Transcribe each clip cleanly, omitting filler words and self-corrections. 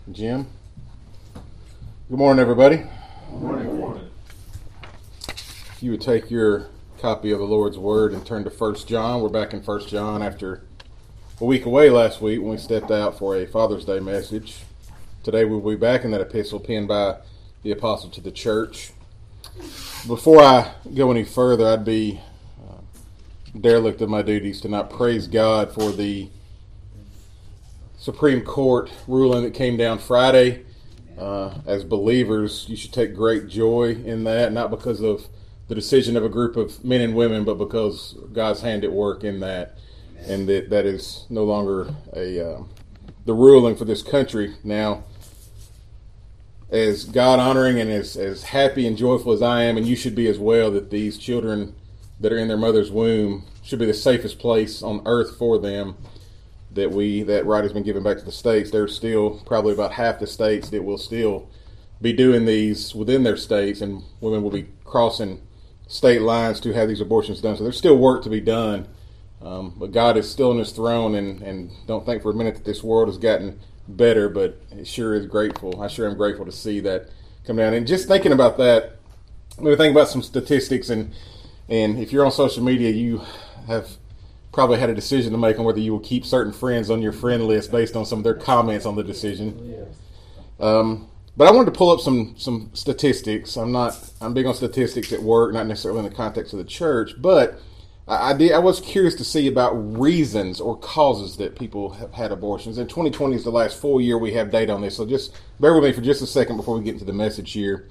Jim. Good morning, everybody. Good morning. Good morning. If you would take your copy of the Lord's Word and turn to 1 John. We're back in 1 John after a week away last week when we stepped out for a Father's Day message. Today we'll be back in that epistle penned by the apostle to the church. Before I go any further, I'd be derelict of my duties to not praise God for the Supreme Court ruling that came down Friday. As believers, you should take great joy in that, not because of the decision of a group of men and women, but because God's hand at work in that, and that is no longer the ruling for this country. Now, as God-honoring and as happy and joyful as I am, and you should be as well, that these children that are in their mother's womb should be the safest place on earth for them, that right has been given back to the states. There's still probably about half the states that will still be doing these within their states, and women will be crossing state lines to have these abortions done. So there's still work to be done, but God is still on His throne, and don't think for a minute that this world has gotten better, but it sure is grateful. I sure am grateful to see that come down. And just thinking about that, we think about some statistics, and if you're on social media, you have probably had a decision to make on whether you will keep certain friends on your friend list based on some of their comments on the decision. But I wanted to pull up some statistics. I'm big on statistics at work, not necessarily in the context of the church, but I was curious to see about reasons or causes that people have had abortions. And 2020 is the last full year we have data on this, so just bear with me for just a second before we get into the message here.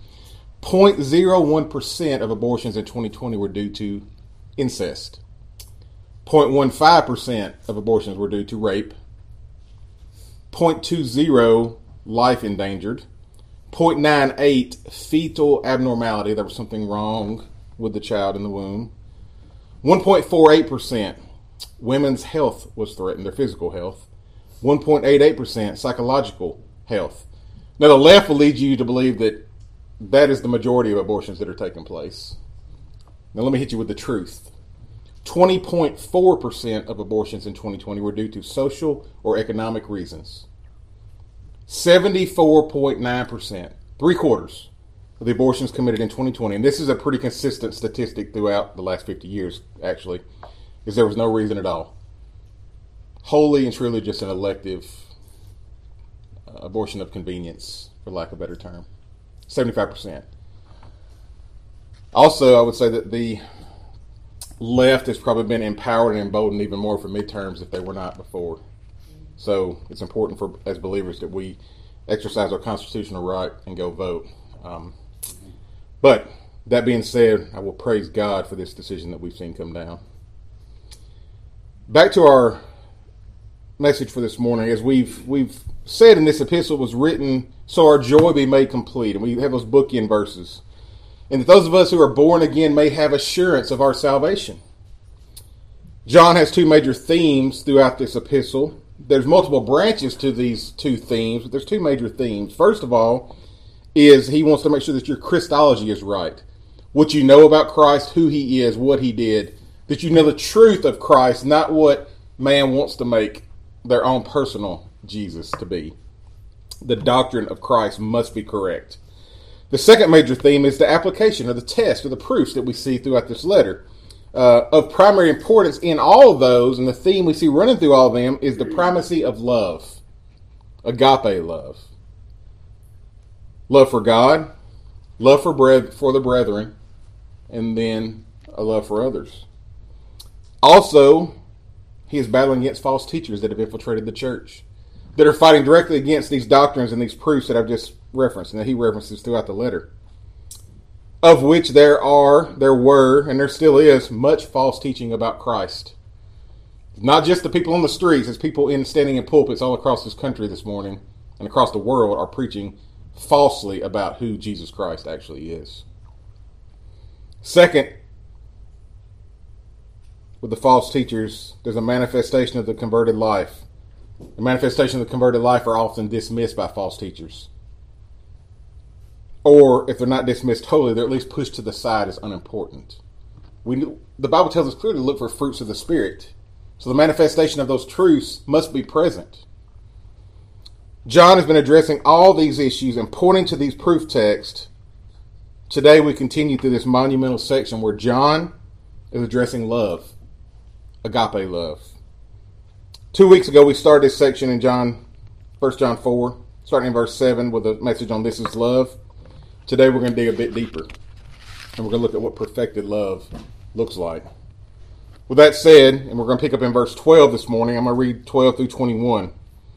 0.01% of abortions in 2020 were due to incest. 0.15% of abortions were due to rape. 0.20 life endangered. 0.98 fetal abnormality. There was something wrong with the child in the womb. 1.48% women's health was threatened, their physical health. 1.88% psychological health. Now the left will lead you to believe that is the majority of abortions that are taking place. Now let me hit you with the truth. 20.4% of abortions in 2020 were due to social or economic reasons. 74.9%, 3/4 of the abortions committed in 2020, and this is a pretty consistent statistic throughout the last 50 years, actually, is there was no reason at all. Wholly and truly just an elective abortion of convenience, for lack of a better term. 75%. Also, I would say that the left has probably been empowered and emboldened even more for midterms if they were not before. So it's important for as believers that we exercise our constitutional right and go vote. But that being said, I will praise God for this decision that we've seen come down. Back to our message for this morning. As we've said in this epistle, was written so our joy be made complete. And we have those bookend verses. And that those of us who are born again may have assurance of our salvation. John has two major themes throughout this epistle. There's multiple branches to these two themes, but there's two major themes. First of all, is he wants to make sure that your Christology is right. What you know about Christ, who He is, what He did. That you know the truth of Christ, not what man wants to make their own personal Jesus to be. The doctrine of Christ must be correct. The second major theme is the application or the test or the proofs that we see throughout this letter. Of primary importance in all of those, and the theme we see running through all of them, is the primacy of love. Agape love. Love for God, love for the brethren, and then a love for others. Also, he is battling against false teachers that have infiltrated the church, that are fighting directly against these doctrines and these proofs that I've just referenced, and that he references throughout the letter, of which there were, and there still is, much false teaching about Christ. Not just the people on the streets, it's people standing in pulpits all across this country this morning and across the world are preaching falsely about who Jesus Christ actually is. Second, with the false teachers, there's a manifestation of the converted life. The manifestation of the converted life are often dismissed by false teachers. Or, if they're not dismissed totally, they're at least pushed to the side as unimportant. The Bible tells us clearly to look for fruits of the Spirit. So the manifestation of those truths must be present. John has been addressing all these issues and pointing to these proof texts. Today we continue through this monumental section where John is addressing love, agape love. 2 weeks ago we started this section in 1 John 4, starting in verse 7 with a message on this is love. Today we're going to dig a bit deeper, and we're going to look at what perfected love looks like. With that said, and we're going to pick up in verse 12 this morning, I'm going to read 12 through 21.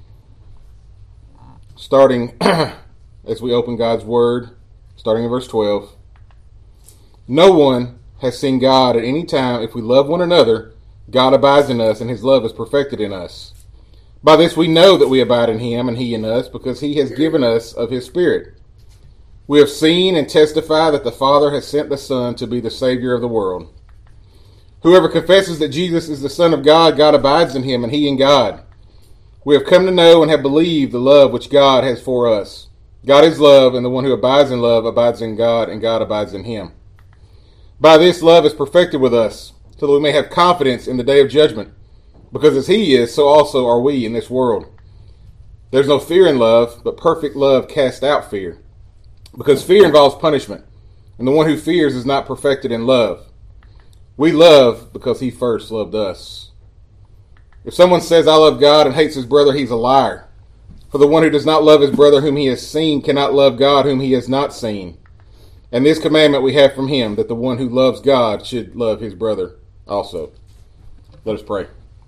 Starting as we open God's Word, starting in verse 12. No one has seen God at any time. If we love one another, God abides in us, and his love is perfected in us. By this we know that we abide in him, and he in us, because he has given us of his Spirit. We have seen and testify that the Father has sent the Son to be the Savior of the world. Whoever confesses that Jesus is the Son of God, God abides in him, and he in God. We have come to know and have believed the love which God has for us. God is love, and the one who abides in love abides in God, and God abides in him. By this love is perfected with us, so that we may have confidence in the day of judgment. Because as he is, so also are we in this world. There's no fear in love, but perfect love casts out fear. Because fear involves punishment, and the one who fears is not perfected in love. We love because he first loved us. If someone says, I love God, and hates his brother, he's a liar. For the one who does not love his brother whom he has seen cannot love God whom he has not seen. And this commandment we have from him, that the one who loves God should love his brother also. Let us pray.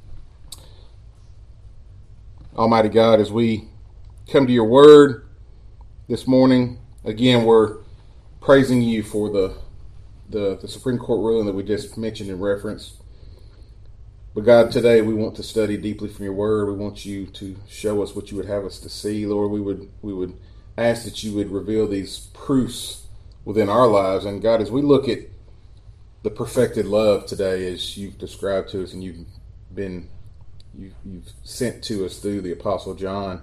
Almighty God, as we come to your word this morning, again, we're praising you for the Supreme Court ruling that we just mentioned in reference. But God, today we want to study deeply from your word. We want you to show us what you would have us to see. Lord, we would ask that you would reveal these proofs within our lives. And God, as we look at the perfected love today, as you've described to us and you've sent to us through the Apostle John,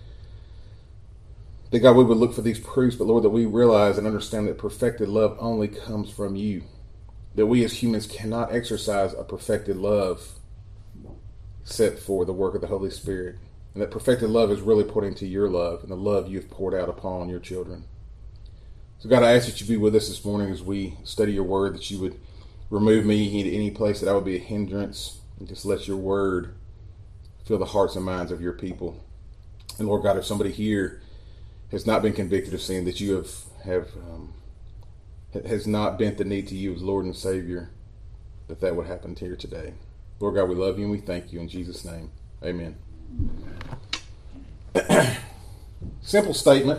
that God, we would look for these proofs, but Lord, that we realize and understand that perfected love only comes from you. That we as humans cannot exercise a perfected love except for the work of the Holy Spirit. And that perfected love is really pointing to your love and the love you've poured out upon your children. So God, I ask that you be with us this morning as we study your word, that you would remove me in any place that I would be a hindrance, and just let your word fill the hearts and minds of your people. And Lord God, if somebody here has not been convicted of sin, that you has not bent the knee to you as Lord and Savior, that would happen here today. Lord God, we love you and we thank you in Jesus' name. Amen. Simple statement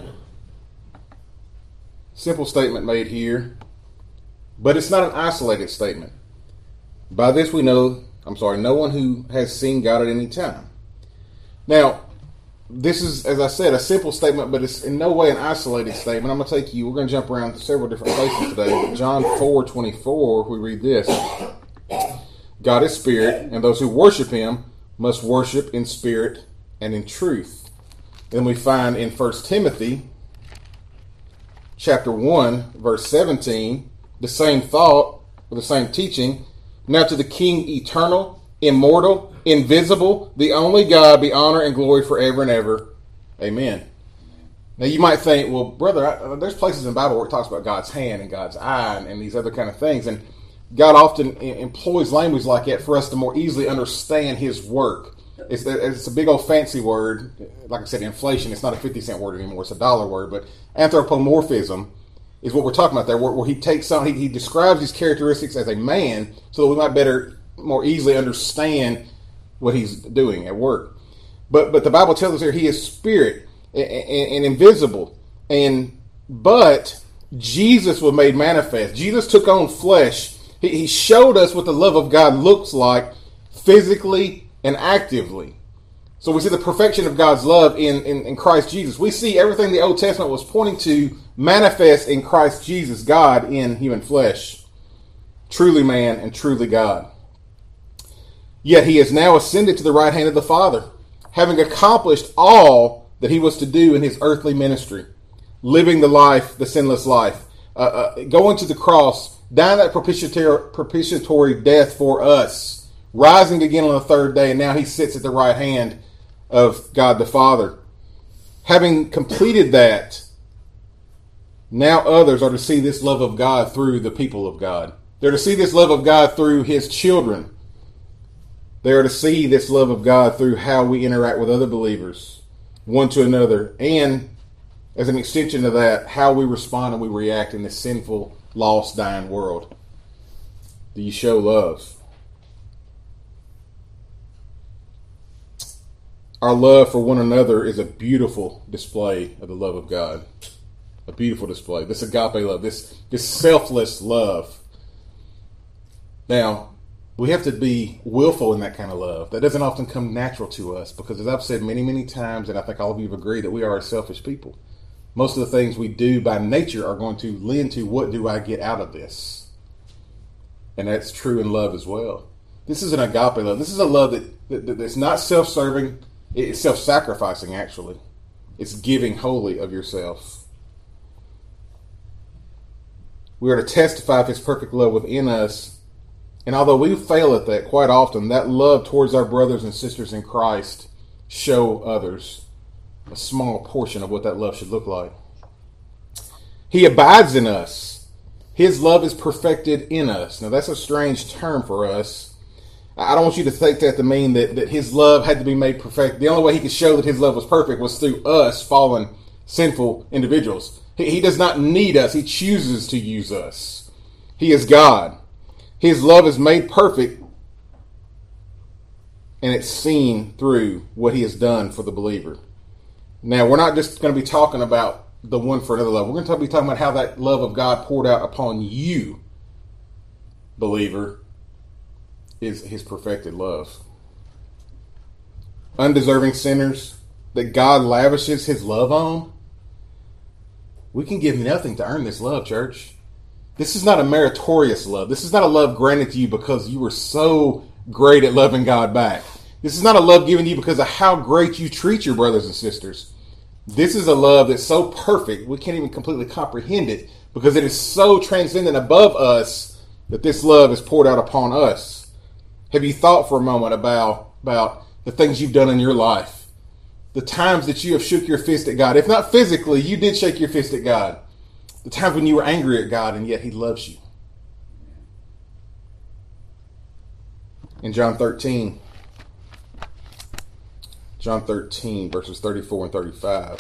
made here, but it's not an isolated statement. By this we know, no one who has seen God at any time. Now, this is, as I said, a simple statement, but it's in no way an isolated statement. I'm going to we're going to jump around to several different places today. But John 4:24, we read this. God is spirit, and those who worship him must worship in spirit and in truth. Then we find in 1 Timothy chapter 1, verse 17, the same thought, or the same teaching. Now to the King eternal, immortal, invisible, the only God, be honor and glory forever and ever. Amen. Now you might think, well, brother, there's places in the Bible where it talks about God's hand and God's eye and these other kind of things. And God often employs language like that for us to more easily understand his work. It's a big old fancy word. Like I said, inflation, it's not a 50-cent word anymore. It's a dollar word. But anthropomorphism is what we're talking about there, where he takes on, he describes his characteristics as a man so that we might more easily understand what he's doing at work. But the Bible tells us here he is spirit and invisible. But Jesus was made manifest. Jesus took on flesh. He showed us what the love of God looks like physically and actively. So we see the perfection of God's love in Christ Jesus. We see everything the Old Testament was pointing to manifest in Christ Jesus, God in human flesh. Truly man and truly God. Yet he has now ascended to the right hand of the Father, having accomplished all that he was to do in his earthly ministry, living the sinless life, going to the cross, dying that propitiatory death for us, rising again on the third day, and now he sits at the right hand of God the Father. Having completed that, now others are to see this love of God through the people of God. They're to see this love of God through his children. They are to see this love of God through how we interact with other believers, one to another, and as an extension of that, how we respond and we react in this sinful, lost, dying world. Do you show love? Our love for one another is a beautiful display of the love of God. A beautiful display. This agape love, this selfless love. Now, we have to be willful in that kind of love. That doesn't often come natural to us because, as I've said many, many times, and I think all of you have agreed, that we are a selfish people. Most of the things we do by nature are going to lend to what do I get out of this? And that's true in love as well. This is an agape love. This is a love that's not self-serving. It's self-sacrificing, actually. It's giving wholly of yourself. We are to testify of his perfect love within us. And although we fail at that quite often, that love towards our brothers and sisters in Christ show others a small portion of what that love should look like. He abides in us. His love is perfected in us. Now, that's a strange term for us. I don't want you to take that to mean that his love had to be made perfect. The only way he could show that his love was perfect was through us, fallen, sinful individuals. He does not need us. He chooses to use us. He is God. His love is made perfect, and it's seen through what he has done for the believer. Now, we're not just going to be talking about the one for another love. We're going to be talking about how that love of God poured out upon you, believer, is his perfected love. Undeserving sinners that God lavishes his love on. We can give nothing to earn this love, church. This is not a meritorious love. This is not a love granted to you because you were so great at loving God back. This is not a love given to you because of how great you treat your brothers and sisters. This is a love that's so perfect, we can't even completely comprehend it because it is so transcendent above us that this love is poured out upon us. Have you thought for a moment about the things you've done in your life? The times that you have shook your fist at God. If not physically, you did shake your fist at God. The times when you were angry at God and yet he loves you. In John 13, verses 34 and 35.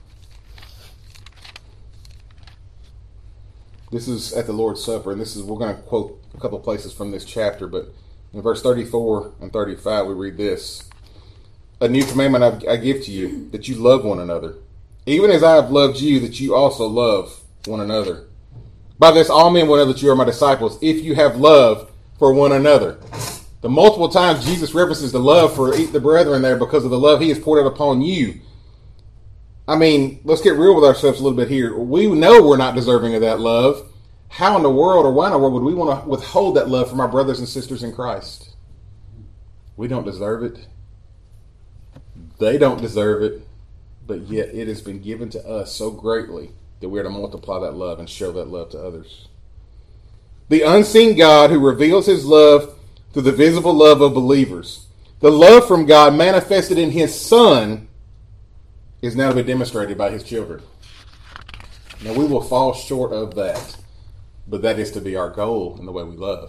This is at the Lord's Supper, and we're going to quote a couple places from this chapter, but in verse 34 and 35, we read this. A new commandment I give to you, that you love one another, even as I have loved you, that you also love one another. By this all men will know that you are my disciples, if you have love for one another. The multiple times Jesus references the love for the brethren there because of the love he has poured out upon you. I mean, let's get real with ourselves a little bit here. We know we're not deserving of that love. How in the world, or why in the world, would we want to withhold that love from our brothers and sisters in Christ? We don't deserve it. They don't deserve it. But yet it has been given to us so greatly that we are to multiply that love and show that love to others. The unseen God who reveals his love through the visible love of believers. The love from God manifested in his Son is now to be demonstrated by his children. Now we will fall short of that, but that is to be our goal in the way we love.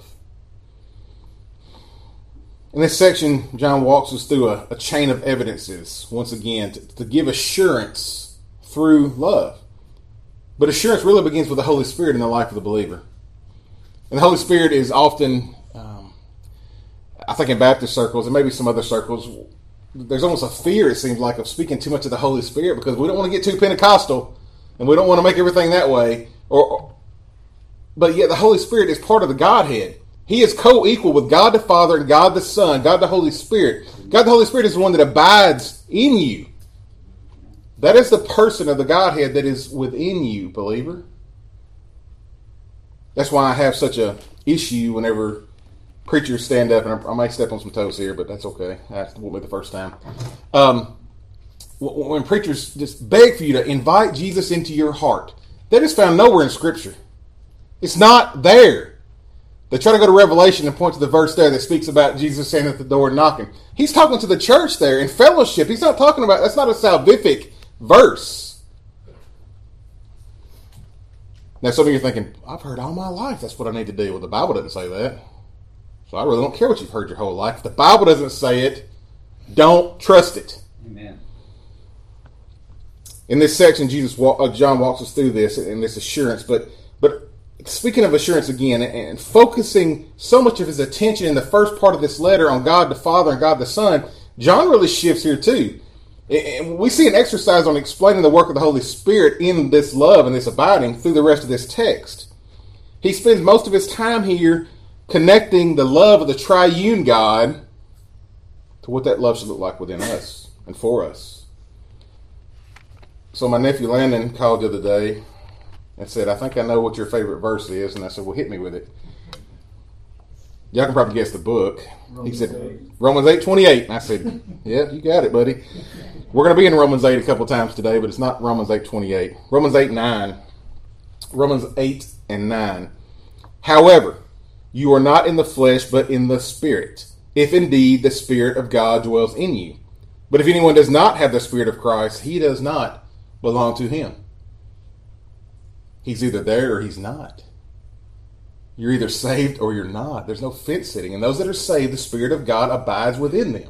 In this section, John walks us through a chain of evidences, once again, to give assurance through love. But assurance really begins with the Holy Spirit in the life of the believer. And the Holy Spirit is often, I think in Baptist circles, and maybe some other circles, there's almost a fear, it seems like, of speaking too much of the Holy Spirit because we don't want to get too Pentecostal and we don't want to make everything that way. But yet the Holy Spirit is part of the Godhead. He is co-equal with God the Father and God the Son, God the Holy Spirit. God the Holy Spirit is the one that abides in you. That is the person of the Godhead that is within you, believer. That's why I have such a issue whenever preachers stand up, and I might step on some toes here, but that's okay. That won't be the first time. When preachers just beg for you to invite Jesus into your heart, that is found nowhere in Scripture. It's not there. They try to go to Revelation and point to the verse there that speaks about Jesus standing at the door and knocking. He's talking to the church there in fellowship. He's not talking about, that's not a salvific verse. Now, some of you are thinking, I've heard all my life that's what I need to do. Well, the Bible doesn't say that. So I really don't care what you've heard your whole life. If the Bible doesn't say it, don't trust it. Amen. In this section, John walks us through this and this assurance. But speaking of assurance again, and focusing so much of his attention in the first part of this letter on God the Father and God the Son, John really shifts here too. And we see an exercise on explaining the work of the Holy Spirit in this love and this abiding through the rest of this text. He spends most of his time here connecting the love of the triune God to what that love should look like within us and for us. So my nephew Landon called the other day and said, I think I know what your favorite verse is. And I said, well, hit me with it. Y'all can probably guess the book. He said, Romans 8:28. And I said, yeah, you got it, buddy. We're going to be in Romans 8 a couple times today, but it's not Romans 8:28. Romans 8:9. Romans 8 and 9. However, you are not in the flesh, but in the Spirit, if indeed the Spirit of God dwells in you. But if anyone does not have the Spirit of Christ, he does not belong to him. He's either there or he's not. You're either saved or you're not. There's no fence sitting. And those that are saved, the Spirit of God abides within them.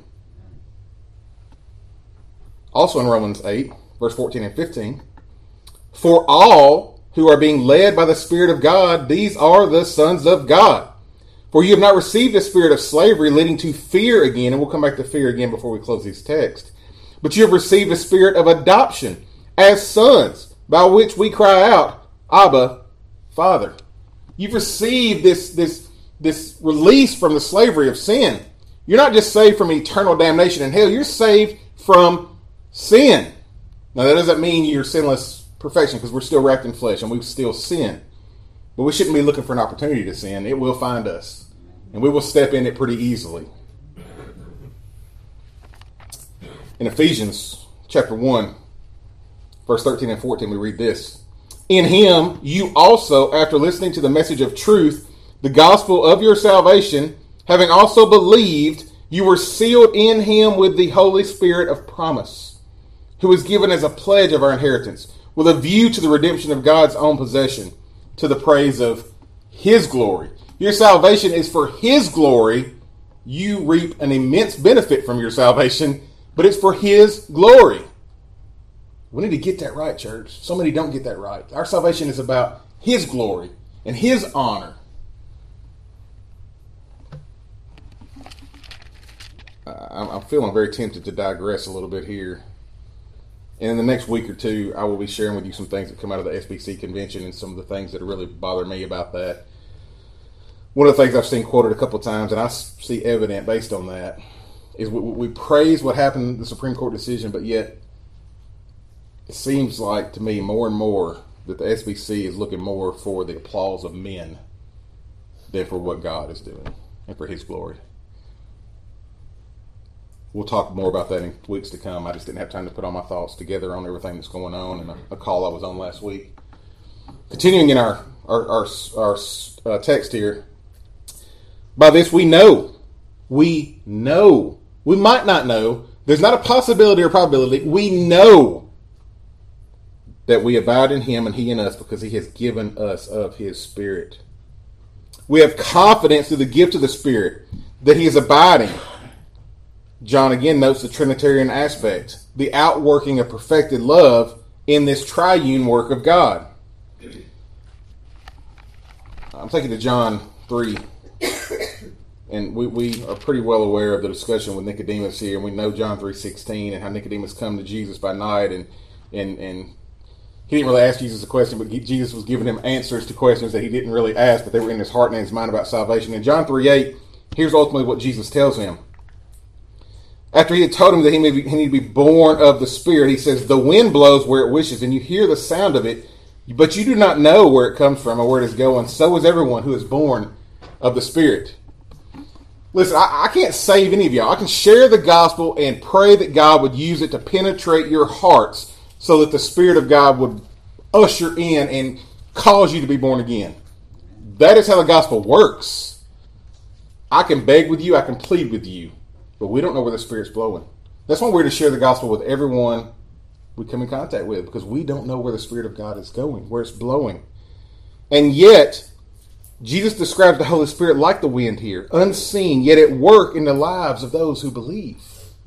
Also in Romans 8, verse 14 and 15, for all who are being led by the Spirit of God, these are the sons of God. For you have not received a spirit of slavery leading to fear again, and we'll come back to fear again before we close these texts, but you have received a spirit of adoption as sons, by which we cry out, Abba, Father. You've received this release from the slavery of sin. You're not just saved from eternal damnation in hell, you're saved from sin. Now that doesn't mean you're sinless perfection, because we're still wrapped in flesh and we still sin. But we shouldn't be looking for an opportunity to sin. It will find us. And we will step in it pretty easily. In Ephesians chapter 1, verse 13 and 14, we read this. In him, you also, after listening to the message of truth, the gospel of your salvation, having also believed, you were sealed in him with the Holy Spirit of promise, who is given as a pledge of our inheritance, with a view to the redemption of God's own possession, to the praise of his glory. Your salvation is for his glory. You reap an immense benefit from your salvation, but it's for his glory. We need to get that right, church. So many don't get that right. Our salvation is about his glory and his honor. I'm feeling very tempted to digress a little bit here. And in the next week or two, I will be sharing with you some things that come out of the SBC convention and some of the things that really bother me about that. One of the things I've seen quoted a couple of times, and I see evident based on that, is we praise what happened in the Supreme Court decision, but yet it seems like to me more and more that the SBC is looking more for the applause of men than for what God is doing and for his glory. We'll talk more about that in weeks to come. I just didn't have time to put all my thoughts together on everything that's going on and a call I was on last week. Continuing in our text here, by this we know. We might not know. There's not a possibility or probability. We know that we abide in him and he in us because he has given us of his Spirit. We have confidence through the gift of the Spirit that he is abiding. John again notes the Trinitarian aspect, the outworking of perfected love in this triune work of God. I'm taking to John 3, and we are pretty well aware of the discussion with Nicodemus here, and we know John 3:16 and how Nicodemus come to Jesus by night, and he didn't really ask Jesus a question, but Jesus was giving him answers to questions that he didn't really ask, but they were in his heart and in his mind about salvation. In John 3:8, here's ultimately what Jesus tells him. After he had told him that he need to be born of the Spirit, he says, the wind blows where it wishes, and you hear the sound of it, but you do not know where it comes from or where it is going. So is everyone who is born of the Spirit. Listen, I can't save any of y'all. I can share the gospel and pray that God would use it to penetrate your hearts so that the Spirit of God would usher in and cause you to be born again. That is how the gospel works. I can beg with you. I can plead with you. But we don't know where the Spirit's blowing. That's why we're to share the gospel with everyone we come in contact with, because we don't know where the Spirit of God is going, where it's blowing. And yet, Jesus describes the Holy Spirit like the wind here, unseen, yet at work in the lives of those who believe.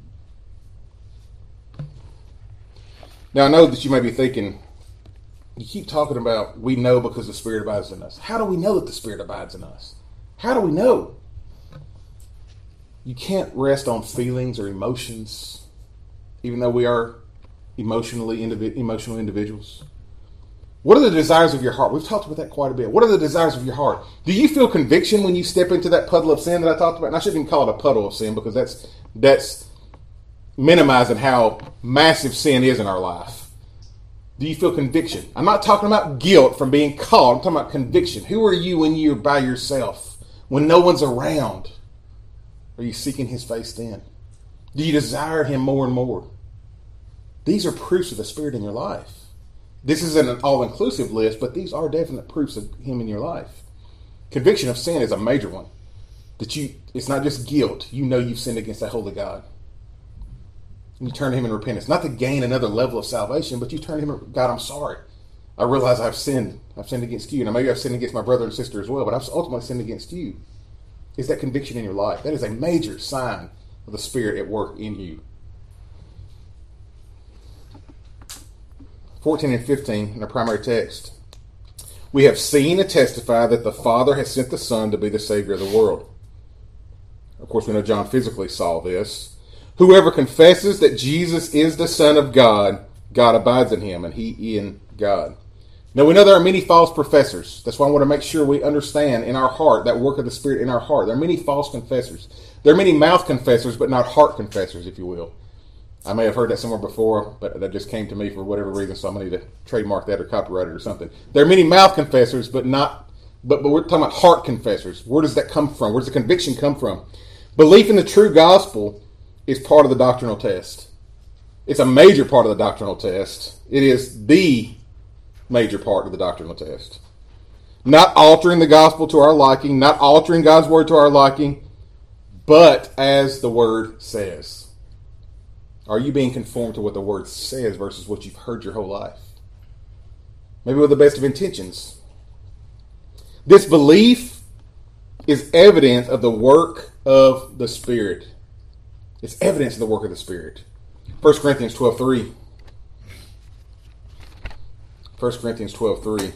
Now, I know that you may be thinking, you keep talking about we know because the Spirit abides in us. How do we know that the Spirit abides in us? How do we know? You can't rest on feelings or emotions, even though we are emotional individuals. What are the desires of your heart? We've talked about that quite a bit. What are the desires of your heart? Do you feel conviction when you step into that puddle of sin that I talked about? And I shouldn't even call it a puddle of sin, because that's minimizing how massive sin is in our life. Do you feel conviction? I'm not talking about guilt from being caught. I'm talking about conviction. Who are you when you're by yourself? When no one's around? Are you seeking his face then? Do you desire him more and more? These are proofs of the Spirit in your life. This isn't an all-inclusive list, but these are definite proofs of him in your life. Conviction of sin is a major one. It's not just guilt. You know you've sinned against that holy God. And you turn to him in repentance. Not to gain another level of salvation, but you turn to him, God, I'm sorry. I realize I've sinned. I've sinned against you. Now maybe I've sinned against my brother and sister as well, but I've ultimately sinned against you. Is that conviction in your life? That is a major sign of the Spirit at work in you. 14 and 15 in our primary text. We have seen and testified that the Father has sent the Son to be the Savior of the world. Of course, we know John physically saw this. Whoever confesses that Jesus is the Son of God, God abides in him, and he in God. Now, we know there are many false professors. That's why I want to make sure we understand in our heart that work of the Spirit in our heart. There are many false confessors. There are many mouth confessors, but not heart confessors, if you will. I may have heard that somewhere before, but that just came to me for whatever reason, so I'm going to need to trademark that or copyright it or something. There are many mouth confessors, but we're talking about heart confessors. Where does that come from? Where does the conviction come from? Belief in the true gospel is part of the doctrinal test. It's a major part of the doctrinal test. It is the major part of the doctrinal test. Not altering the gospel to our liking, not altering God's word to our liking, but as the word says. Are you being conformed to what the word says versus what you've heard your whole life? Maybe with the best of intentions. This belief is evidence of the work of the Spirit. It's evidence of the work of the Spirit. 1 Corinthians 12:3. 1 Corinthians 12:3.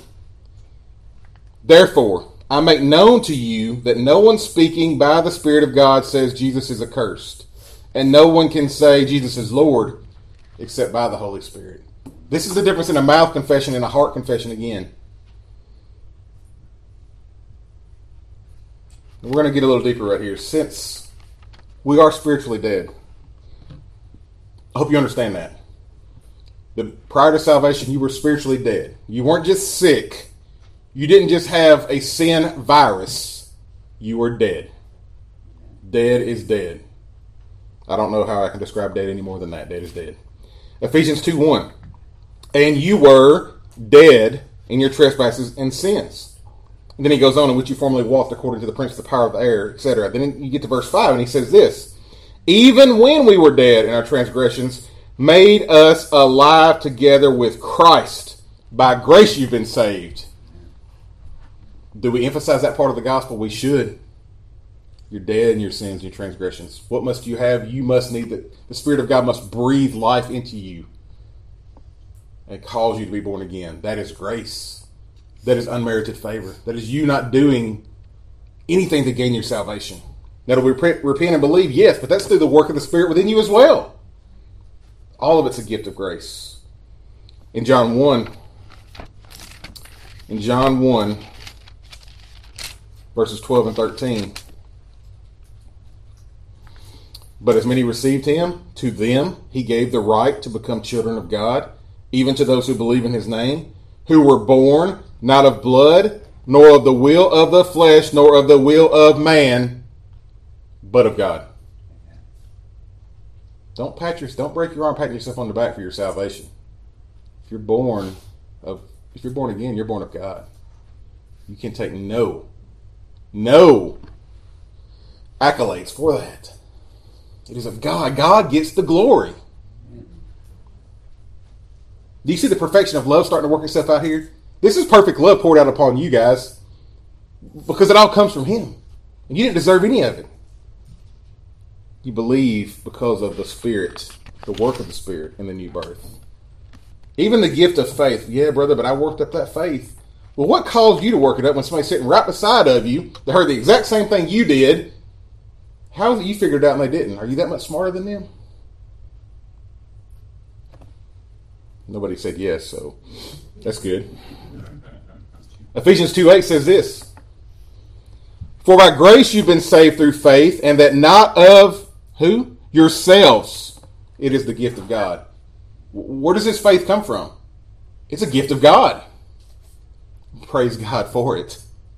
Therefore, I make known to you that no one speaking by the Spirit of God says Jesus is accursed. And no one can say Jesus is Lord except by the Holy Spirit. This is the difference in a mouth confession and a heart confession again. We're going to get a little deeper right here. Since we are spiritually dead, I hope you understand that. Prior to salvation, you were spiritually dead. You weren't just sick. You didn't just have a sin virus. You were dead. Dead is dead. I don't know how I can describe dead any more than that. Dead is dead. Ephesians 2:1. And you were dead in your trespasses and sins. And then he goes on, in which you formerly walked according to the prince of the power of the air, etc. Then you get to verse 5, and he says this. Even when we were dead in our transgressions, made us alive together with Christ. By grace you've been saved. Do we emphasize that part of the gospel? We should. You're dead in your sins and your transgressions. What must you have? You must need the Spirit of God must breathe life into you and cause you to be born again. That is grace. That is unmerited favor. That is you not doing anything to gain your salvation. Now, do we repent and believe? Yes, but that's through the work of the Spirit within you as well. All of it's a gift of grace. In John 1, verses 12 and 13, but as many received him, to them he gave the right to become children of God, even to those who believe in his name, who were born not of blood, nor of the will of the flesh, nor of the will of man, but of God. Don't break your arm patting yourself on the back for your salvation. If you're born again, you're born of God. You can take no accolades for that. It is of God. God gets the glory. Do you see the perfection of love starting to work itself out here? This is perfect love poured out upon you guys because it all comes from him. And you didn't deserve any of it. You believe because of the Spirit, the work of the Spirit in the new birth. Even the gift of faith. Yeah, brother, but I worked up that faith. Well, what caused you to work it up when somebody's sitting right beside of you that heard the exact same thing you did? How is it you figured it out and they didn't? Are you that much smarter than them? Nobody said yes, so that's good. Ephesians 2:8 says this. For by grace you've been saved through faith, and that not of who? Yourselves. It is the gift of God. Where does this faith come from? It's a gift of God. Praise God for it.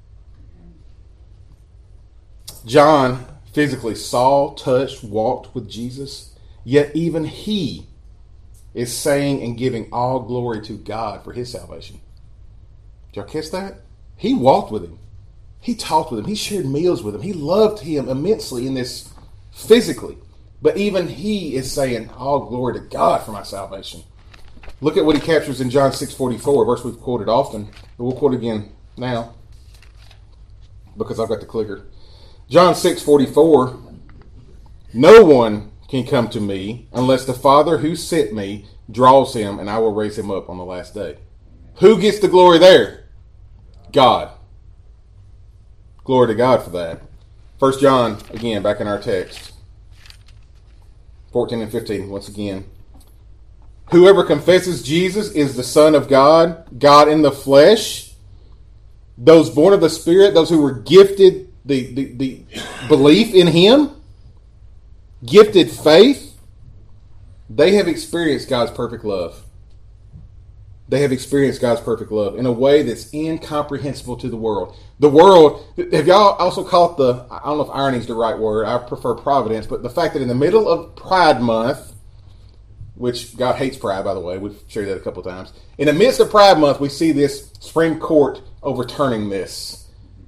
John physically saw, touched, walked with Jesus, yet even he is saying and giving all glory to God for his salvation. Did y'all catch that? He walked with him. He talked with him. He shared meals with him. He loved him immensely in this physically. But even he is saying all glory to God for my salvation. Look at what he captures in John 6:44, a verse we've quoted often, but we'll quote again now because I've got the clicker. John 6:44, no one can come to me unless the Father who sent me draws him, and I will raise him up on the last day. Who gets the glory there? God. Glory to God for that. 1 John, again, back in our text. 14 and 15, once again. Whoever confesses Jesus is the Son of God, God in the flesh. Those born of the Spirit, those who were gifted the belief in him, gifted faith, they have experienced God's perfect love. They have experienced God's perfect love in a way that's incomprehensible to the world. The world, have y'all also caught I don't know if irony is the right word, I prefer providence, but the fact that in the middle of Pride Month, which God hates pride, by the way, we've shared that a couple of times. In the midst of Pride Month, we see this Supreme Court overturning this.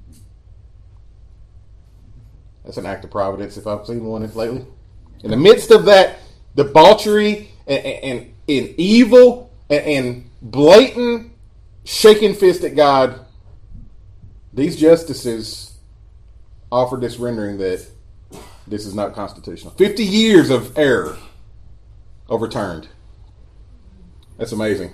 That's an act of providence if I've seen one lately. In the midst of that debauchery and evil and blatant shaking fist at God, these justices offered this rendering that this is not constitutional. 50 years of error overturned. That's amazing.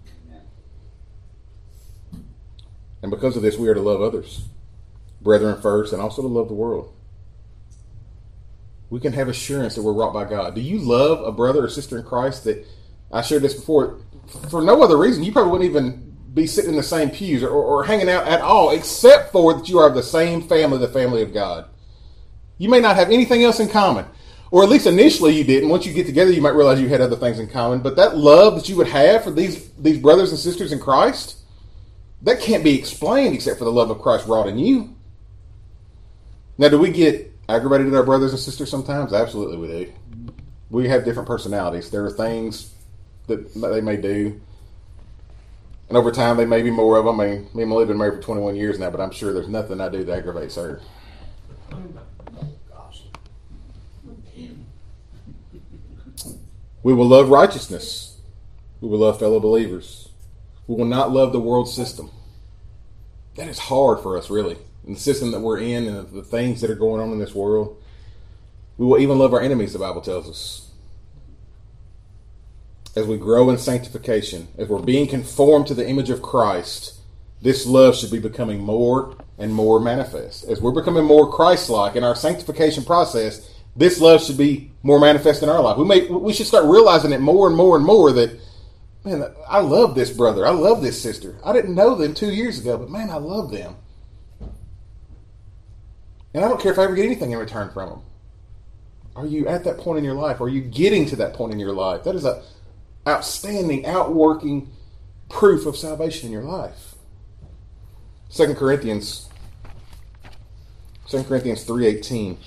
And because of this, we are to love others, brethren first, and also to love the world. We can have assurance that we're wrought by God. Do you love a brother or sister in Christ that, I shared this before, for no other reason, you probably wouldn't even be sitting in the same pews or hanging out at all, except for that you are of the same family, the family of God. You may not have anything else in common. Or at least initially you didn't. Once you get together, you might realize you had other things in common. But that love that you would have for these brothers and sisters in Christ, that can't be explained except for the love of Christ wrought in you. Now, do we get aggravated at our brothers and sisters sometimes? Absolutely we do. We have different personalities. There are things that they may do. And over time, there may be more of them. Me and Melissa have been married for 21 years now, but I'm sure there's nothing I do that aggravates her. We will love righteousness. We will love fellow believers. We will not love the world system. That is hard for us, really. In the system that we're in and the things that are going on in this world. We will even love our enemies, the Bible tells us. As we grow in sanctification, as we're being conformed to the image of Christ, this love should be becoming more and more manifest. As we're becoming more Christ-like in our sanctification process, this love should be more manifest in our life. We should start realizing it more and more and more that, man, I love this brother. I love this sister. I didn't know them 2 years ago, but man, I love them. And I don't care if I ever get anything in return from them. Are you at that point in your life? Are you getting to that point in your life? That is an outstanding, outworking proof of salvation in your life. 2 Corinthians 3:18.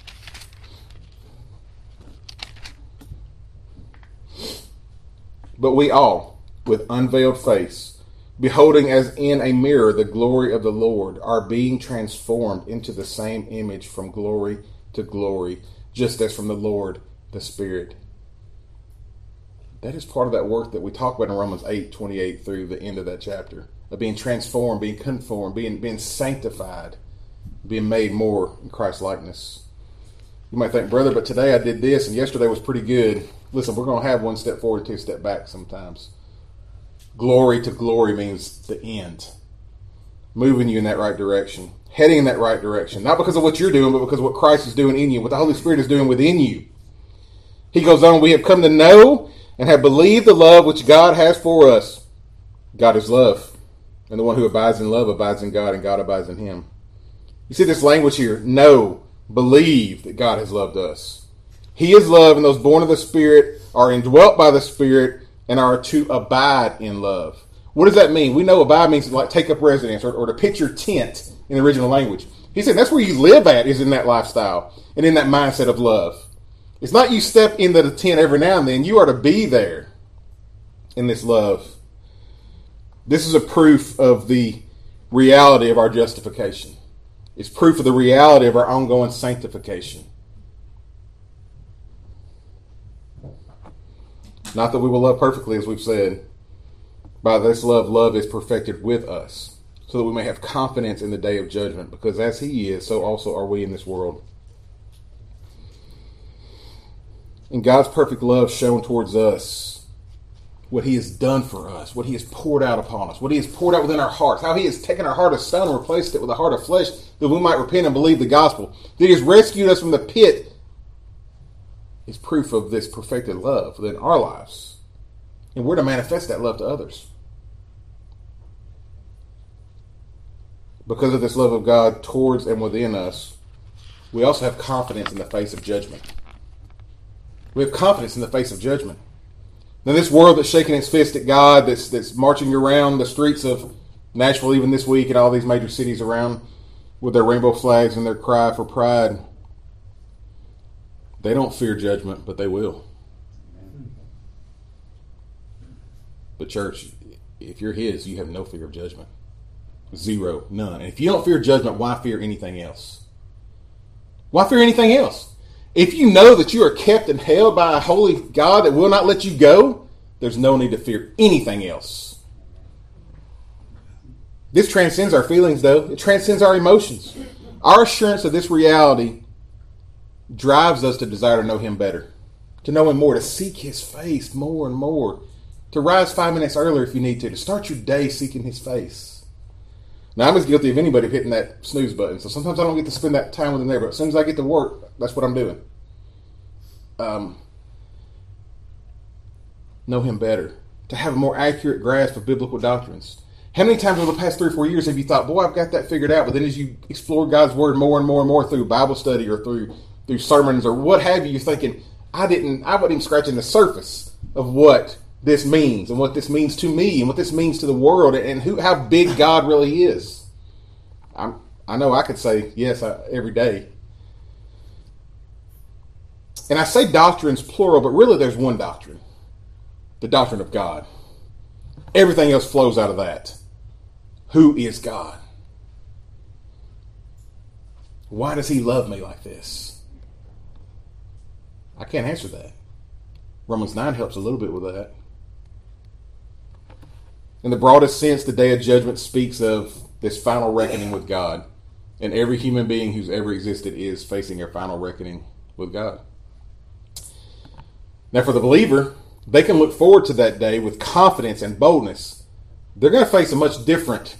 But we all, with unveiled face, beholding as in a mirror the glory of the Lord, are being transformed into the same image from glory to glory, just as from the Lord, the Spirit. That is part of that work that we talk about in Romans 8:28 through the end of that chapter, of being transformed, being conformed, being sanctified, being made more in Christ's likeness. You might think, brother, but today I did this and yesterday was pretty good. Listen, we're going to have one step forward and two step back sometimes. Glory to glory means the end. Moving you in that right direction. Heading in that right direction. Not because of what you're doing, but because of what Christ is doing in you, what the Holy Spirit is doing within you. He goes on, we have come to know and have believed the love which God has for us. God is love. And the one who abides in love abides in God, and God abides in him. You see this language here. Know, believe that God has loved us. He is love, and those born of the Spirit are indwelt by the Spirit and are to abide in love. What does that mean? We know abide means like take up residence or to pitch your tent in the original language. He said that's where you live at, is in that lifestyle and in that mindset of love. It's not you step into the tent every now and then. You are to be there in this love. This is a proof of the reality of our justification. It's proof of the reality of our ongoing sanctification. Not that we will love perfectly, as we've said. By this love is perfected with us, so that we may have confidence in the day of judgment, because as he is, so also are we in this world. And God's perfect love shown towards us, what he has done for us, what he has poured out upon us, what he has poured out within our hearts, how he has taken our heart of stone and replaced it with a heart of flesh, that we might repent and believe the gospel, that he has rescued us from the pit, is proof of this perfected love within our lives. And we're to manifest that love to others. Because of this love of God towards and within us, we also have confidence in the face of judgment. We have confidence in the face of judgment. Now, this world that's shaking its fist at God, that's marching around the streets of Nashville even this week and all these major cities around with their rainbow flags and their cry for pride, they don't fear judgment, but they will. But church, if you're his, you have no fear of judgment. Zero. None. And if you don't fear judgment, why fear anything else? Why fear anything else? If you know that you are kept and held by a holy God that will not let you go, there's no need to fear anything else. This transcends our feelings, though. It transcends our emotions. Our assurance of this reality drives us to desire to know him better, to know him more, to seek his face more and more, to rise 5 minutes earlier if you need to start your day seeking his face. Now, I'm as guilty of anybody hitting that snooze button, so sometimes I don't get to spend that time with him there, but as soon as I get to work, that's what I'm doing. Know him better, to have a more accurate grasp of biblical doctrines. How many times over the past 3 or 4 years have you thought, boy, I've got that figured out, but then as you explore God's word more and more and more through Bible study or through sermons or what have you, you're thinking, I wasn't even scratching the surface of what this means and what this means to me and what this means to the world and how big God really is. I know I could say yes every day. And I say doctrines plural, but really there's one doctrine. The doctrine of God. Everything else flows out of that. Who is God? Why does he love me like this? I can't answer that. Romans 9 helps a little bit with that. In the broadest sense, the day of judgment speaks of this final reckoning with God. And every human being who's ever existed is facing their final reckoning with God. Now, for the believer, they can look forward to that day with confidence and boldness. They're going to face a much different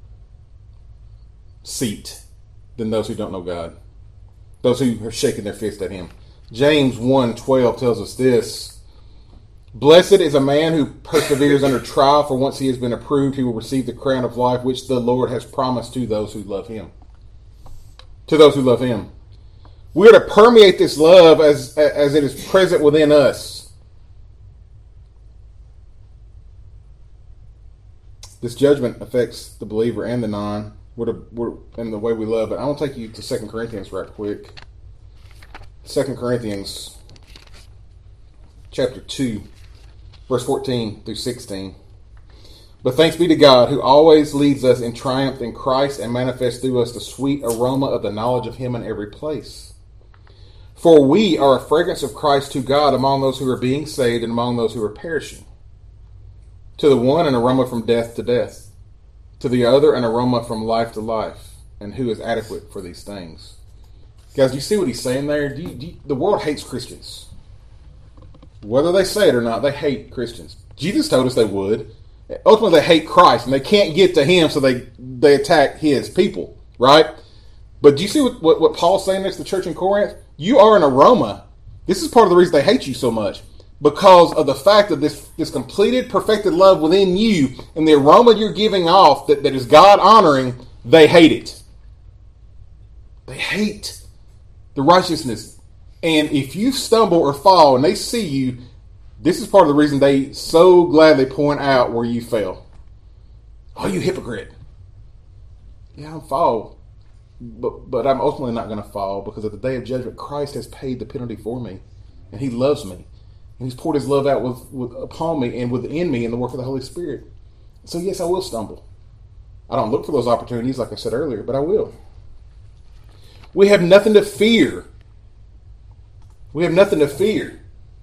seat than those who don't know God. Those who are shaking their fist at him. James 1:12 tells us this. Blessed is a man who perseveres under trial, for once he has been approved, he will receive the crown of life which the Lord has promised to those who love him. To those who love him. We are to permeate this love as it is present within us. This judgment affects the believer and the non. We're in the way we love it. I want to take you to 2 Corinthians right quick. 2 Corinthians chapter 2, verse 14 through 16. But thanks be to God, who always leads us in triumph in Christ and manifests through us the sweet aroma of the knowledge of him in every place. For we are a fragrance of Christ to God among those who are being saved and among those who are perishing. To the one, an aroma from death to death. To the other, an aroma from life to life. And who is adequate for these things? Guys, do you see what he's saying there? The world hates Christians. Whether they say it or not, they hate Christians. Jesus told us they would. Ultimately, they hate Christ, and they can't get to him, so they attack his people, right? But do you see what Paul's saying next to the church in Corinth? You are an aroma. This is part of the reason they hate you so much. Because of the fact of this completed, perfected love within you, and the aroma you're giving off that is God-honoring, they hate it. They hate the righteousness. And if you stumble or fall and they see you, this is part of the reason they so gladly point out where you fell. Oh, you hypocrite. Yeah, I'll fall. But I'm ultimately not going to fall, because at the day of judgment, Christ has paid the penalty for me. And he loves me. And he's poured his love out upon me and within me in the work of the Holy Spirit. So yes, I will stumble. I don't look for those opportunities, like I said earlier, but I will. We have nothing to fear. We have nothing to fear.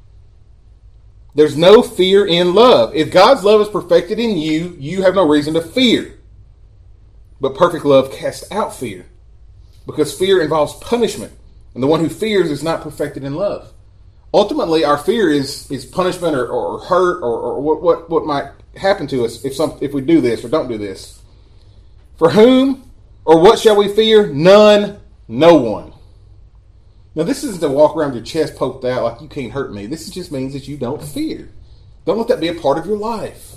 There's no fear in love. If God's love is perfected in you, you have no reason to fear. But perfect love casts out fear, because fear involves punishment, and the one who fears is not perfected in love. Ultimately, our fear is punishment or hurt or what might happen to us if we do this or don't do this. For whom or what shall we fear? None, no one. Now, this isn't to walk around with your chest poked out like you can't hurt me. This just means that you don't fear. Don't let that be a part of your life.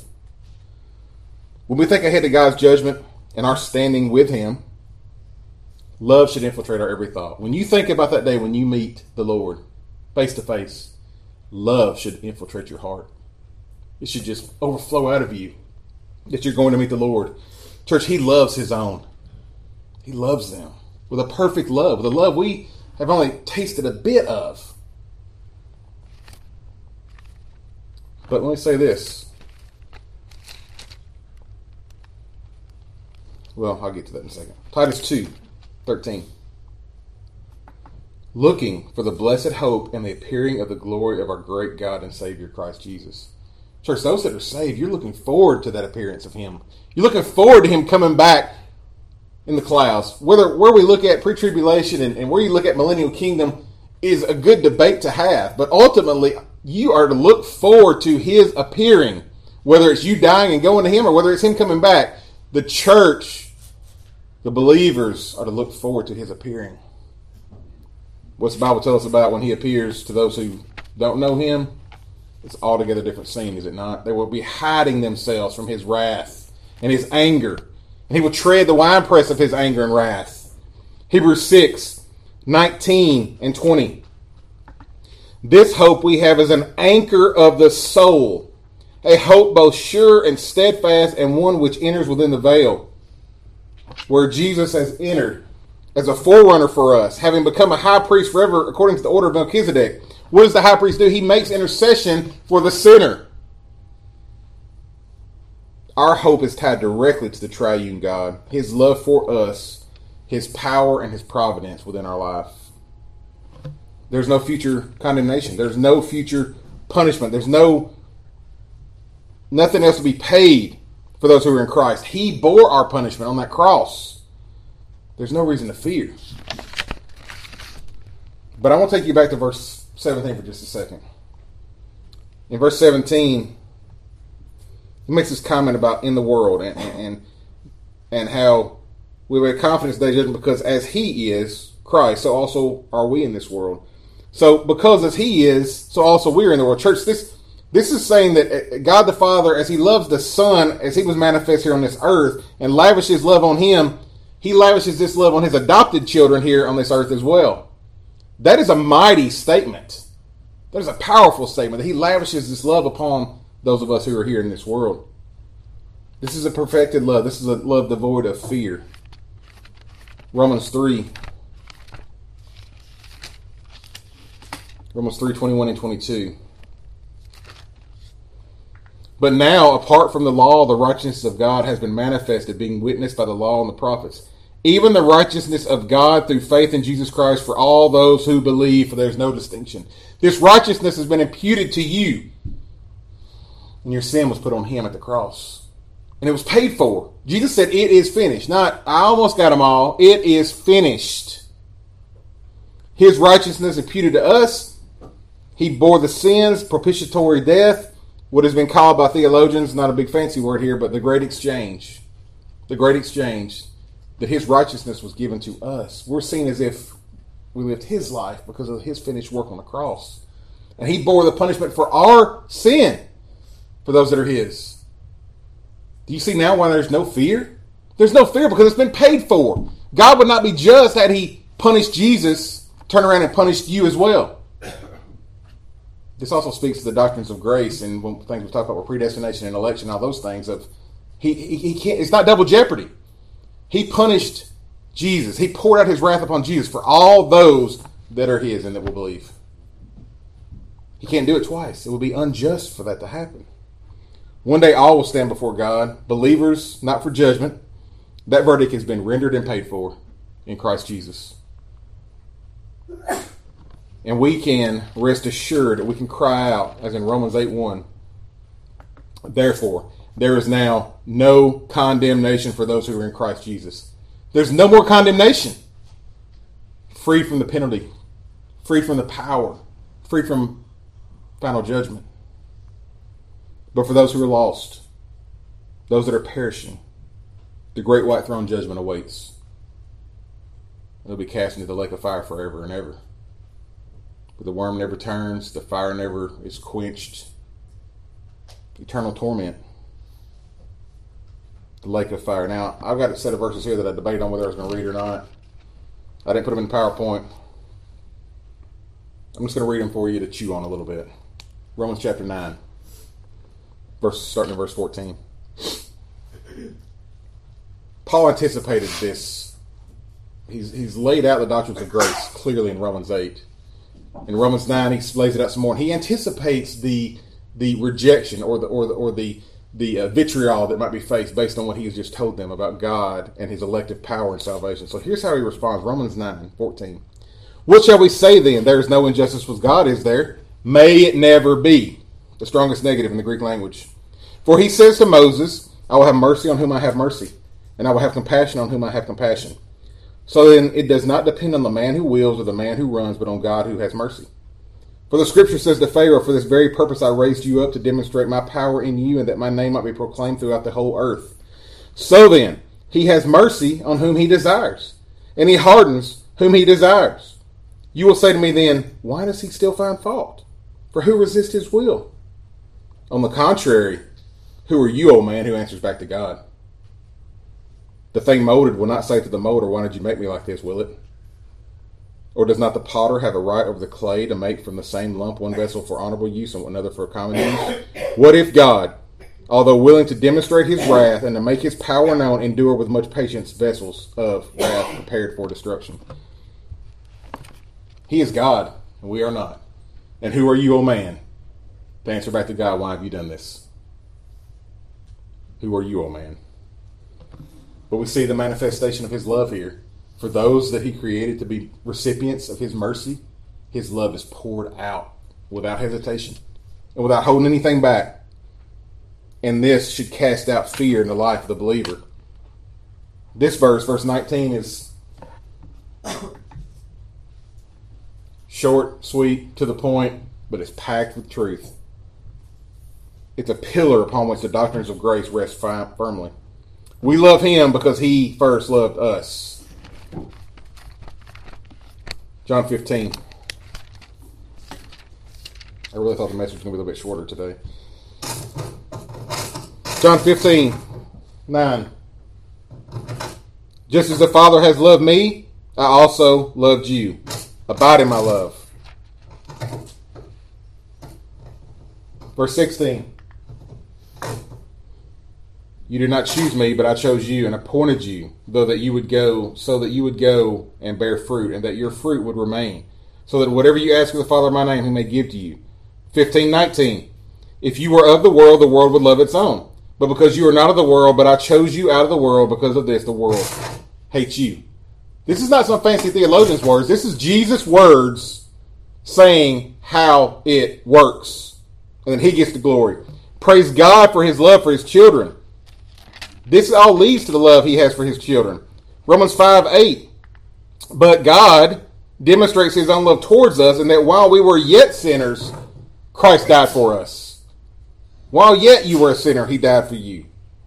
When we think ahead to God's judgment and our standing with him, love should infiltrate our every thought. When you think about that day when you meet the Lord face to face, love should infiltrate your heart. It should just overflow out of you that you're going to meet the Lord. Church, he loves his own. He loves them with a perfect love, with a love we have only tasted a bit of. But let me say this. Well, I'll get to that in a second. Titus 2:13. Looking for the blessed hope and the appearing of the glory of our great God and Savior Christ Jesus. Church, those that are saved, you're looking forward to that appearance of him. You're looking forward to him coming back in the clouds. Where we look at pre-tribulation and where you look at millennial kingdom is a good debate to have. But ultimately, you are to look forward to his appearing. Whether it's you dying and going to him or whether it's him coming back, the church, the believers, are to look forward to his appearing. What's the Bible tell us about when he appears to those who don't know him? It's altogether different scene, is it not? They will be hiding themselves from his wrath and his anger. And he will tread the winepress of his anger and wrath. Hebrews 6:19 and 20. This hope we have as an anchor of the soul, a hope both sure and steadfast, and one which enters within the veil, where Jesus has entered as a forerunner for us, having become a high priest forever according to the order of Melchizedek. What does the high priest do? He makes intercession for the sinner. Our hope is tied directly to the triune God, his love for us, his power, and his providence within our life. There's no future condemnation. There's no future punishment. There's nothing else to be paid for those who are in Christ. He bore our punishment on that cross. There's no reason to fear. But I want to take you back to verse 17 for just a second. In verse 17, he makes this comment about in the world and how we have confidence in the day of judgment, because as he is, Christ, so also are we in this world. So because as he is, so also we are in the world. Church, this is saying that God the Father, as he loves the Son, as he was manifest here on this earth, and lavishes love on him, he lavishes this love on his adopted children here on this earth as well. That is a mighty statement. That is a powerful statement, that he lavishes this love upon those of us who are here in this world. This is a perfected love. This is a love devoid of fear. Romans 3:21 and 22. But now, apart from the law, the righteousness of God has been manifested, being witnessed by the law and the prophets, even the righteousness of God through faith in Jesus Christ for all those who believe, for there's no distinction. This righteousness has been imputed to you, and your sin was put on him at the cross. And it was paid for. Jesus said, it is finished. Not, I almost got them all. It is finished. His righteousness imputed to us. He bore the sins, propitiatory death, what has been called by theologians, not a big fancy word here, but the great exchange. The great exchange. That his righteousness was given to us. We're seen as if we lived his life because of his finished work on the cross. And he bore the punishment for our sin, for those that are his. Do you see now why there's no fear? There's no fear because it's been paid for. God would not be just had he punished Jesus, turn around and punished you as well. This also speaks to the doctrines of grace and things we talk about with predestination and election, all those things of he can't. It's not double jeopardy. He punished Jesus. He poured out his wrath upon Jesus for all those that are his and that will believe. He can't do it twice. It would be unjust for that to happen. One day all will stand before God, believers, not for judgment. That verdict has been rendered and paid for in Christ Jesus. And we can rest assured that we can cry out, as in Romans 8:1. Therefore, there is now no condemnation for those who are in Christ Jesus. There's no more condemnation. Free from the penalty, free from the power, free from final judgment. But for those who are lost, those that are perishing, the great white throne judgment awaits. They'll be cast into the lake of fire forever and ever. But the worm never turns, the fire never is quenched. Eternal torment. The lake of fire. Now, I've got a set of verses here that I debated on whether I was going to read or not. I didn't put them in PowerPoint. I'm just going to read them for you to chew on a little bit. Romans chapter 9. Starting in verse 14. Paul anticipated this. He's laid out the doctrines of grace clearly in Romans 8. In Romans 9, he lays it out some more. He anticipates the rejection or the vitriol that might be faced based on what he has just told them about God and his elective power and salvation. So here's how he responds. Romans 9:14. What shall we say then? There is no injustice with God, is there? May it never be. The strongest negative in the Greek language. For he says to Moses, I will have mercy on whom I have mercy, and I will have compassion on whom I have compassion. So then it does not depend on the man who wills or the man who runs, but on God who has mercy. For the scripture says to Pharaoh, for this very purpose I raised you up to demonstrate my power in you, and that my name might be proclaimed throughout the whole earth. So then, he has mercy on whom he desires, and he hardens whom he desires. You will say to me then, why does he still find fault? For who resists his will? On the contrary, who are you, O man, who answers back to God? The thing molded will not say to the molder, why did you make me like this, will it? Or does not the potter have a right over the clay to make from the same lump one vessel for honorable use and another for common use? What if God, although willing to demonstrate his wrath and to make his power known, endure with much patience vessels of wrath prepared for destruction? He is God, and we are not. And who are you, O man, to answer back to God, why have you done this? Who are you, O man? But we see the manifestation of his love here. For those that he created to be recipients of his mercy, his love is poured out without hesitation and without holding anything back. And this should cast out fear in the life of the believer. This verse 19, is short, sweet, to the point, but it's packed with truth. It's a pillar upon which the doctrines of grace rest firmly. We love him because he first loved us. John 15. I really thought the message was going to be a little bit shorter today. John 15:9. Just as the Father has loved me, I also loved you. Abide in my love. Verse 16. You did not choose me, but I chose you and appointed you, so that you would go and bear fruit, and that your fruit would remain, so that whatever you ask of the Father in my name, he may give to you. 15:19. If you were of the world would love its own. But because you are not of the world, but I chose you out of the world, because of this, the world hates you. This is not some fancy theologian's words. This is Jesus' words saying how it works. And then he gets the glory. Praise God for his love for his children. This all leads to the love he has for his children. Romans 5:8. But God demonstrates his own love towards us, and that while we were yet sinners, Christ died for us. While yet you were a sinner, he died for you.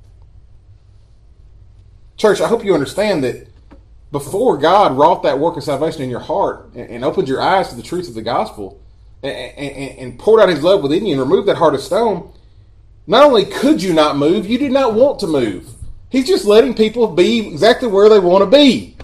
Church, I hope you understand that before God wrought that work of salvation in your heart and opened your eyes to the truth of the gospel and poured out his love within you and removed that heart of stone, not only could you not move, you did not want to move. He's just letting people be exactly where they want to be.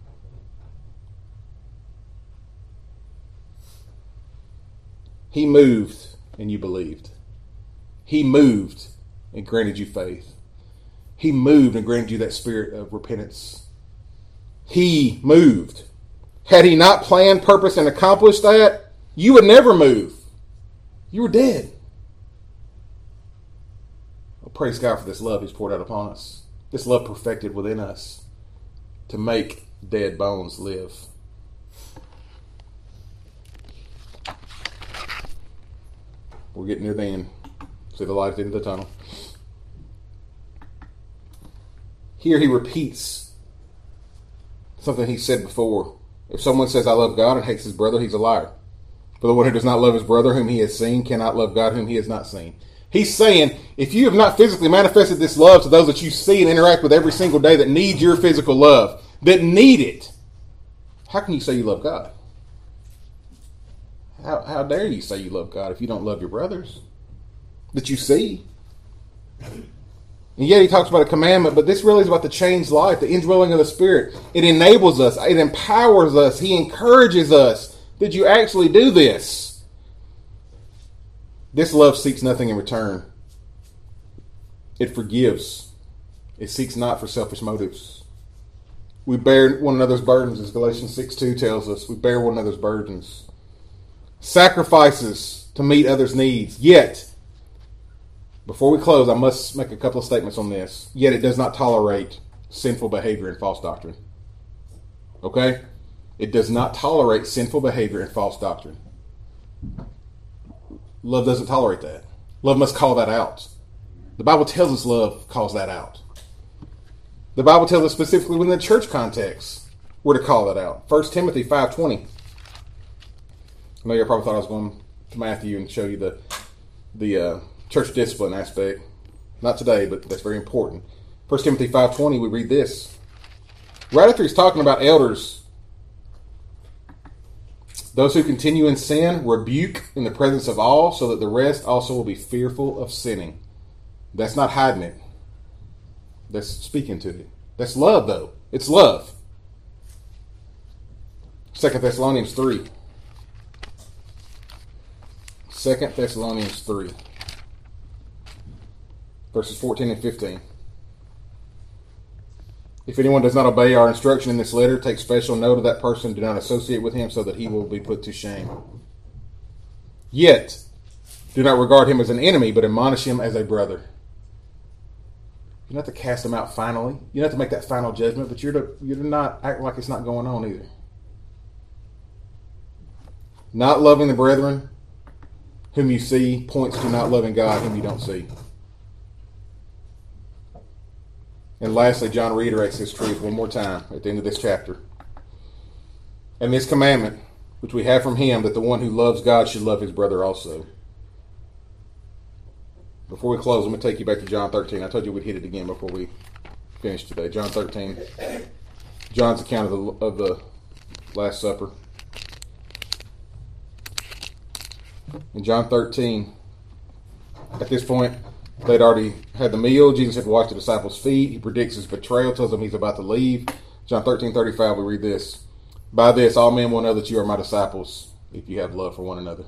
He moved and you believed. He moved and granted you faith. He moved and granted you that spirit of repentance. He moved. Had he not planned, purposed, and accomplished that, you would never move. You were dead. Well, praise God for this love he's poured out upon us. This love perfected within us to make dead bones live. We're getting near the end. See the light at the end of the tunnel. Here he repeats something he said before. If someone says, I love God and hates his brother, he's a liar. For the one who does not love his brother whom he has seen cannot love God whom he has not seen. He's saying, if you have not physically manifested this love to those that you see and interact with every single day that need your physical love, that need it, how can you say you love God? How dare you say you love God if you don't love your brothers that you see? And yet he talks about a commandment, but this really is about the changed life, the indwelling of the Spirit. It enables us. It empowers us. He encourages us. Did you actually do this? This love seeks nothing in return. It forgives. It seeks not for selfish motives. We bear one another's burdens, as Galatians 6:2 tells us. We bear one another's burdens. Sacrifices to meet others' needs. Yet, before we close, I must make a couple of statements on this. Yet it does not tolerate sinful behavior and false doctrine. Okay? It does not tolerate sinful behavior and false doctrine. Love doesn't tolerate that. Love must call that out. The Bible tells us love calls that out. The Bible tells us specifically within the church context we're to call that out. 1 Timothy 5:20. I know you probably thought I was going to Matthew and show you the church discipline aspect. Not today, but that's very important. 1 Timothy 5:20, we read this. Right after he's talking about elders, those who continue in sin, rebuke in the presence of all, so that the rest also will be fearful of sinning. That's not hiding it. That's speaking to it. That's love, though. It's love. 2 Thessalonians 3. 2 Thessalonians 3. Verses 14 and 15. If anyone does not obey our instruction in this letter, take special note of that person. Do not associate with him so that he will be put to shame. Yet, do not regard him as an enemy, but admonish him as a brother. You don't have to cast him out finally. You don't have to make that final judgment, but you're to not act like it's not going on either. Not loving the brethren whom you see points to not loving God whom you don't see. And lastly, John reiterates this truth one more time at the end of this chapter. And this commandment, which we have from him, that the one who loves God should love his brother also. Before we close, I'm going to take you back to John 13. I told you we'd hit it again before we finish today. John 13. John's account of the Last Supper. In John 13, at this point, they'd already had the meal. Jesus had washed the disciples' feet. He predicts his betrayal, tells them he's about to leave. John 13:35, we read this. By this, all men will know that you are my disciples, if you have love for one another.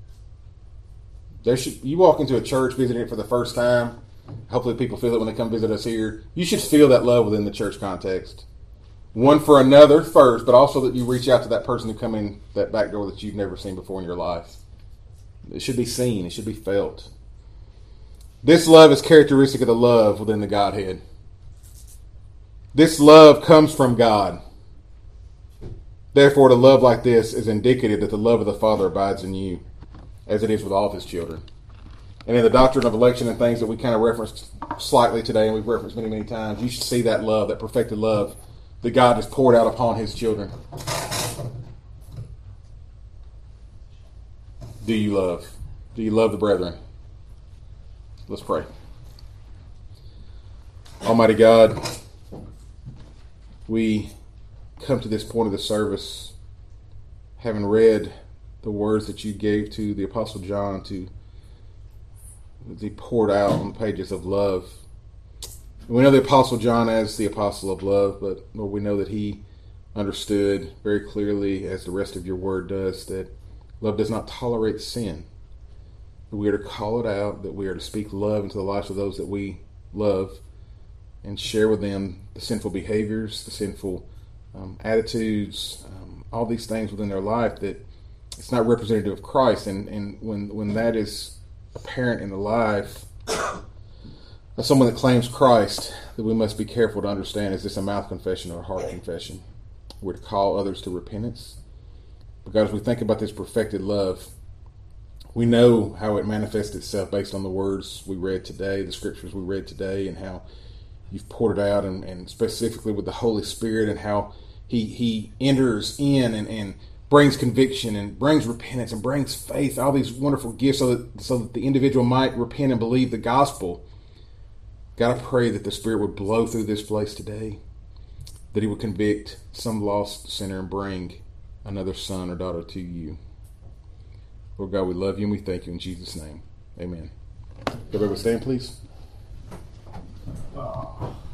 You walk into a church visiting it for the first time. Hopefully people feel it when they come visit us here. You should feel that love within the church context. One for another first, but also that you reach out to that person who come in that back door that you've never seen before in your life. It should be seen. It should be felt. This love is characteristic of the love within the Godhead. This love comes from God. Therefore, to love like this is indicative that the love of the Father abides in you, as it is with all of his children. And in the doctrine of election and things that we kind of referenced slightly today, and we've referenced many, many times, you should see that love, that perfected love that God has poured out upon his children. Do you love? Do you love the brethren? Let's pray. Almighty God, we come to this point of the service having read the words that you gave to the Apostle John to be poured out on the pages of love. We know the Apostle John as the apostle of love, but Lord, we know that he understood very clearly, as the rest of your word does, that love does not tolerate sin. That we are to call it out, that we are to speak love into the lives of those that we love and share with them the sinful behaviors, the sinful attitudes, all these things within their life that it's not representative of Christ. And when that is apparent in the life of someone that claims Christ, that we must be careful to understand, is this a mouth confession or a heart confession? We're to call others to repentance. Because as we think about this perfected love, we know how it manifests itself based on the words we read today, the scriptures we read today, and how you've poured it out, and specifically with the Holy Spirit, and how he enters in and brings conviction and brings repentance and brings faith, all these wonderful gifts so that the individual might repent and believe the gospel. God, I pray that the Spirit would blow through this place today, that he would convict some lost sinner and bring another son or daughter to you. Lord God, we love you and we thank you in Jesus' name. Amen. Everybody stand, please.